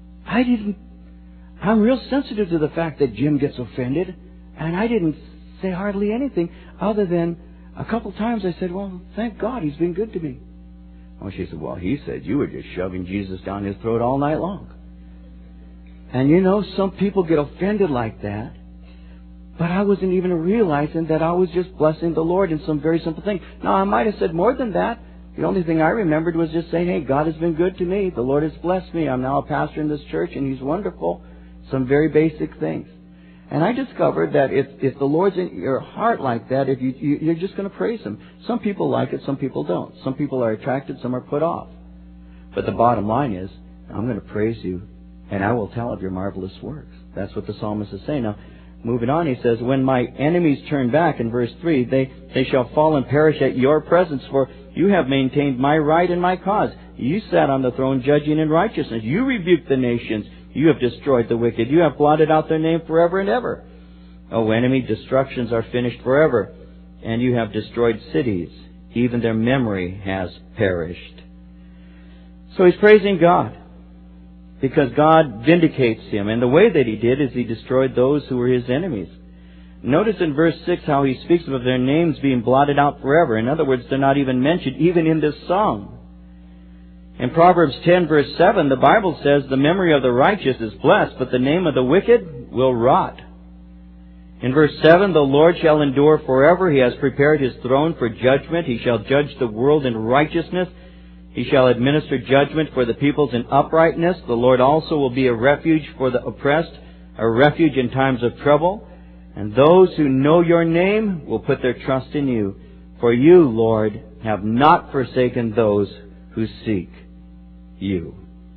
I'm real sensitive to the fact that Jim gets offended. And I didn't say hardly anything other than a couple times I said, well, thank God he's been good to me. Oh, she said, well, he said you were just shoving Jesus down his throat all night long. And some people get offended like that. But I wasn't even realizing that I was just blessing the Lord in some very simple thing. Now, I might have said more than that. The only thing I remembered was just saying, hey, God has been good to me. The Lord has blessed me. I'm now a pastor in this church, and He's wonderful. Some very basic things. And I discovered that if the Lord's in your heart like that, if you're just going to praise Him. Some people like it, some people don't. Some people are attracted, some are put off. But the bottom line is, I'm going to praise You, and I will tell of Your marvelous works. That's what the psalmist is saying. Now, moving on, he says, when my enemies turn back, in verse 3, they shall fall and perish at Your presence, for You have maintained my right and my cause. You sat on the throne judging in righteousness. You rebuked the nations. You have destroyed the wicked. You have blotted out their name forever and ever. O enemy, destructions are finished forever, and You have destroyed cities. Even their memory has perished. So he's praising God, because God vindicates him. And the way that He did is He destroyed those who were His enemies. Notice in verse 6 how he speaks of their names being blotted out forever. In other words, they're not even mentioned, even in this song. In Proverbs 10 verse 7, the Bible says, the memory of the righteous is blessed, but the name of the wicked will rot. In verse 7, the Lord shall endure forever. He has prepared His throne for judgment. He shall judge the world in righteousness. He shall administer judgment for the peoples in uprightness. The Lord also will be a refuge for the oppressed, a refuge in times of trouble. And those who know Your name will put their trust in You. For You, Lord, have not forsaken those who seek You.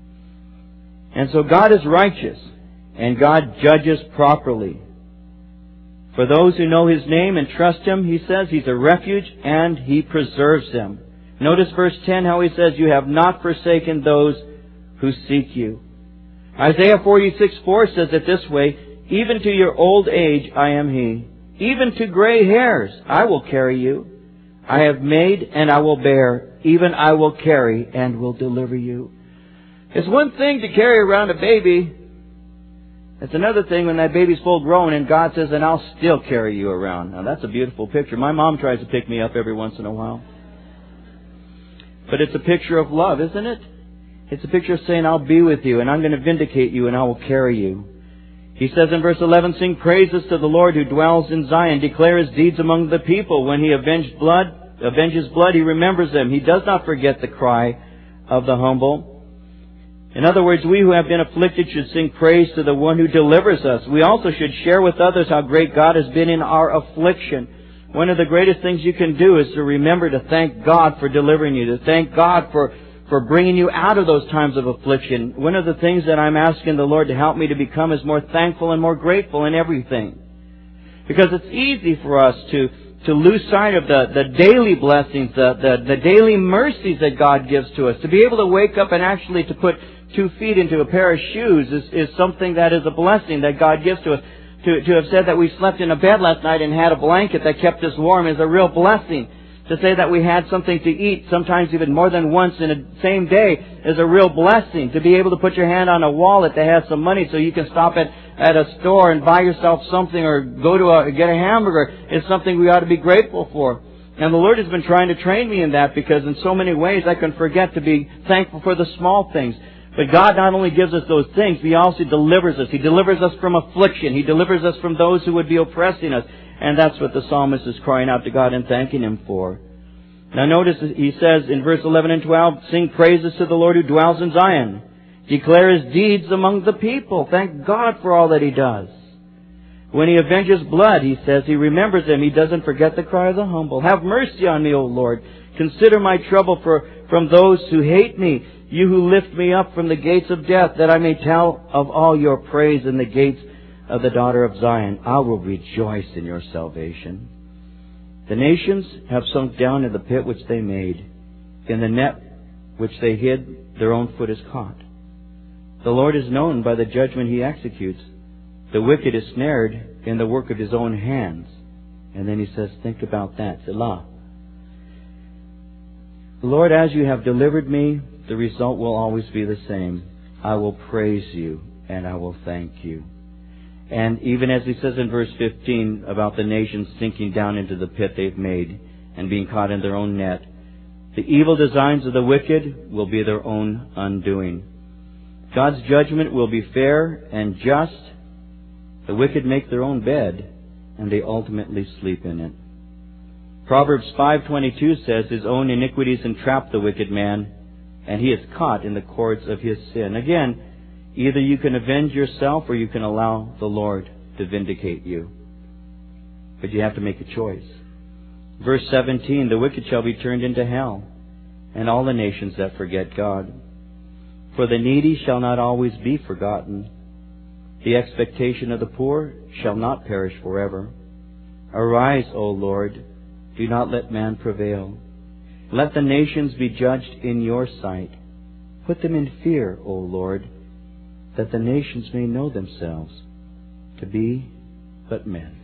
And so God is righteous, and God judges properly. For those who know His name and trust Him, He says He's a refuge and He preserves them. Notice verse 10 how He says, You have not forsaken those who seek You. Isaiah 46:4 says it this way, Even to your old age I am He. Even to gray hairs I will carry you. I have made and I will bear. Even I will carry and will deliver you. It's one thing to carry around a baby. It's another thing when that baby's full grown and God says, and I'll still carry you around. Now that's a beautiful picture. My mom tries to pick me up every once in a while. But it's a picture of love, isn't it? It's a picture of saying, I'll be with you and I'm going to vindicate you and I will carry you. He says in verse 11, Sing praises to the Lord who dwells in Zion. Declare His deeds among the people. When He avenges blood, He remembers them. He does not forget the cry of the humble. In other words, we who have been afflicted should sing praise to the one who delivers us. We also should share with others how great God has been in our affliction. One of the greatest things you can do is to remember to thank God for delivering you, to thank God for bringing you out of those times of affliction. One of the things that I'm asking the Lord to help me to become is more thankful and more grateful in everything. Because it's easy for us to lose sight of the daily blessings, the daily mercies that God gives to us. To be able to wake up and actually to put 2 feet into a pair of shoes is something that is a blessing that God gives to us. To have said that we slept in a bed last night and had a blanket that kept us warm is a real blessing. To say that we had something to eat, sometimes even more than once in the same day, is a real blessing. To be able to put your hand on a wallet that has some money so you can stop at a store and buy yourself something or go to get a hamburger is something we ought to be grateful for. And the Lord has been trying to train me in that, because in so many ways I can forget to be thankful for the small things. But God not only gives us those things, He also delivers us. He delivers us from affliction. He delivers us from those who would be oppressing us. And that's what the psalmist is crying out to God and thanking Him for. Now notice he says in verse 11 and 12, Sing praises to the Lord who dwells in Zion. Declare His deeds among the people. Thank God for all that He does. When He avenges blood, He says, He remembers them. He doesn't forget the cry of the humble. Have mercy on me, O Lord. Consider my trouble from those who hate me. You who lift me up from the gates of death, that I may tell of all Your praise in the gates of the daughter of Zion. I will rejoice in Your salvation. The nations have sunk down in the pit which they made. In the net which they hid, their own foot is caught. The Lord is known by the judgment He executes. The wicked is snared in the work of his own hands. And then He says, think about that. Selah. Lord, as You have delivered me, the result will always be the same. I will praise You and I will thank You. And even as He says in verse 15 about the nations sinking down into the pit they've made and being caught in their own net, the evil designs of the wicked will be their own undoing. God's judgment will be fair and just. The wicked make their own bed and they ultimately sleep in it. Proverbs 5:22 says, His own iniquities entrap the wicked man, and he is caught in the cords of his sin. Again, Either you can avenge yourself or you can allow the Lord to vindicate you. But you have to make a choice. Verse 17, the wicked shall be turned into hell, and all the nations that forget God. For the needy shall not always be forgotten. The expectation of the poor shall not perish forever. Arise, O Lord, do not let man prevail. Let the nations be judged in your sight. Put them in fear, O Lord, that the nations may know themselves to be but men.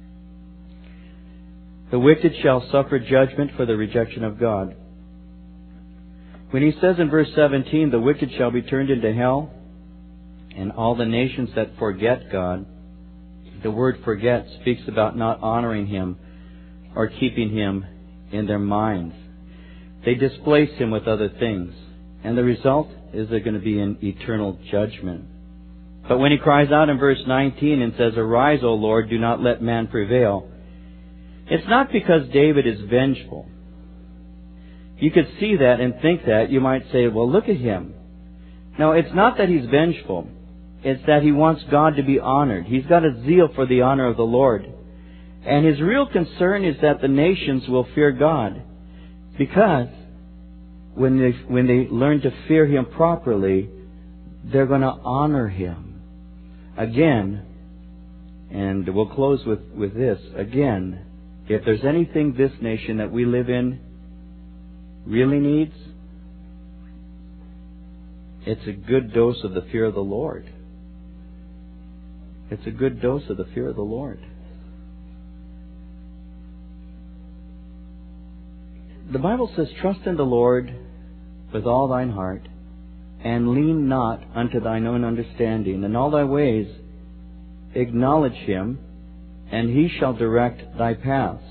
The wicked shall suffer judgment for the rejection of God. When he says in verse 17, the wicked shall be turned into hell, and all the nations that forget God, the word forget speaks about not honoring Him or keeping Him in their minds. They displace Him with other things, and the result is they're going to be in eternal judgment. But when he cries out in verse 19 and says, Arise, O Lord, do not let man prevail, it's not because David is vengeful. You could see that and think that. You might say, well, look at him. No, it's not that he's vengeful. It's that he wants God to be honored. He's got a zeal for the honor of the Lord. And his real concern is that the nations will fear God. Because when they learn to fear Him properly, they're going to honor Him. Again, and we'll close with this. Again, if there's anything this nation that we live in really needs, it's a good dose of the fear of the Lord. It's a good dose of the fear of the Lord. The Bible says, Trust in the Lord with all thine heart, and lean not unto thine own understanding. In all thy ways acknowledge Him, and He shall direct thy paths.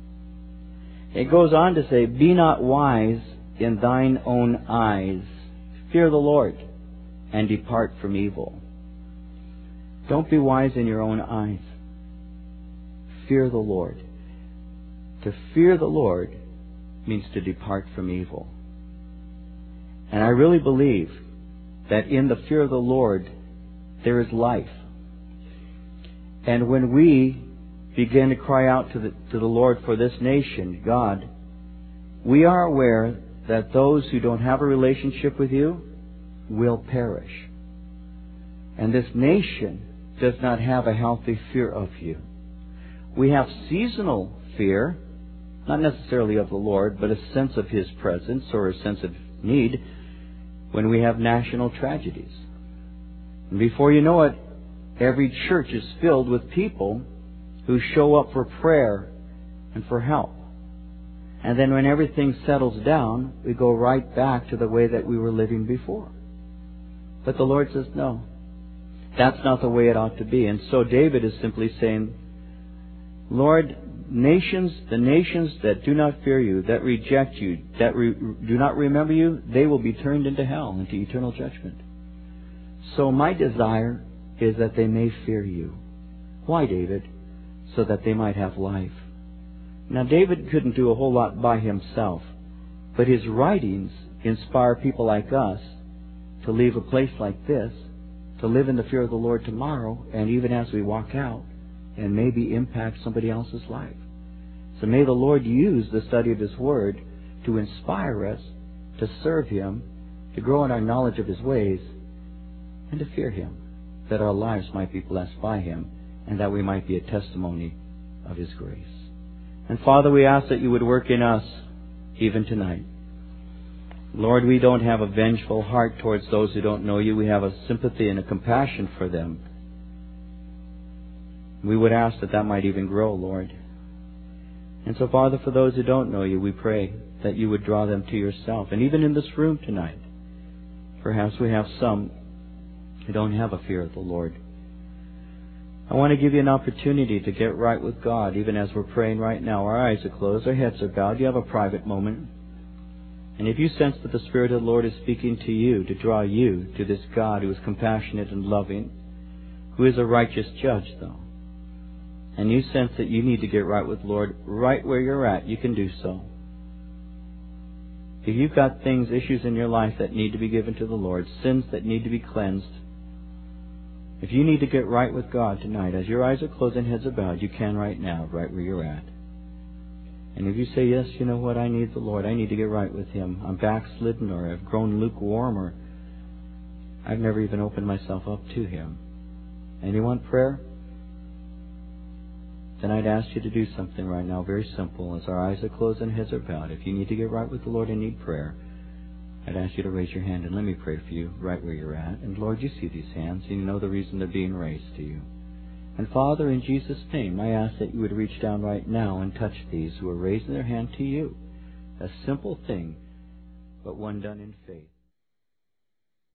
It goes on to say, Be not wise in thine own eyes. Fear the Lord, and depart from evil. Don't be wise in your own eyes. Fear the Lord. To fear the Lord means to depart from evil. And I really believe that in the fear of the Lord there is life. And when we begin to cry out to the Lord for this nation, God, we are aware that those who don't have a relationship with You will perish. And this nation does not have a healthy fear of You. We have seasonal fear, not necessarily of the Lord, but a sense of His presence or a sense of need when we have national tragedies. And before you know it, every church is filled with people who show up for prayer and for help. And then when everything settles down, we go right back to the way that we were living before. But the Lord says, no, that's not the way it ought to be. And so David is simply saying, Lord, the nations that do not fear You, that reject You, that do not remember You, they will be turned into hell, into eternal judgment. So my desire is that they may fear You. Why, David? So that they might have life. Now, David couldn't do a whole lot by himself, but his writings inspire people like us to leave a place like this, to live in the fear of the Lord tomorrow, and even as we walk out, and maybe impact somebody else's life. So may the Lord use the study of His Word to inspire us to serve Him, to grow in our knowledge of His ways, and to fear Him, that our lives might be blessed by Him, and that we might be a testimony of His grace. And Father, we ask that You would work in us even tonight. Lord, we don't have a vengeful heart towards those who don't know You. We have a sympathy and a compassion for them. We would ask that that might even grow, Lord. And so, Father, for those who don't know You, we pray that You would draw them to Yourself. And even in this room tonight, perhaps we have some who don't have a fear of the Lord. I want to give You an opportunity to get right with God, even as we're praying right now. Our eyes are closed, our heads are bowed. You have a private moment. And if you sense that the Spirit of the Lord is speaking to you, to draw you to this God who is compassionate and loving, who is a righteous judge, though, and you sense that you need to get right with the Lord right where you're at, you can do so. If you've got issues in your life that need to be given to the Lord, sins that need to be cleansed, If you need to get right with God tonight, as your eyes are closed and heads are bowed, you can right now, right where you're at. And if you say, yes, you know what, I need the Lord, I need to get right with Him, I'm backslidden, or I've grown lukewarm, or I've never even opened myself up to Him. And you want prayer? Then I'd ask you to do something right now, very simple. As our eyes are closed and heads are bowed, if you need to get right with the Lord and need prayer, I'd ask you to raise your hand and let me pray for you right where you're at. And Lord, you see these hands and you know the reason they're being raised to you. And Father, in Jesus' name, I ask that you would reach down right now and touch these who are raising their hand to you. A simple thing, but one done in faith.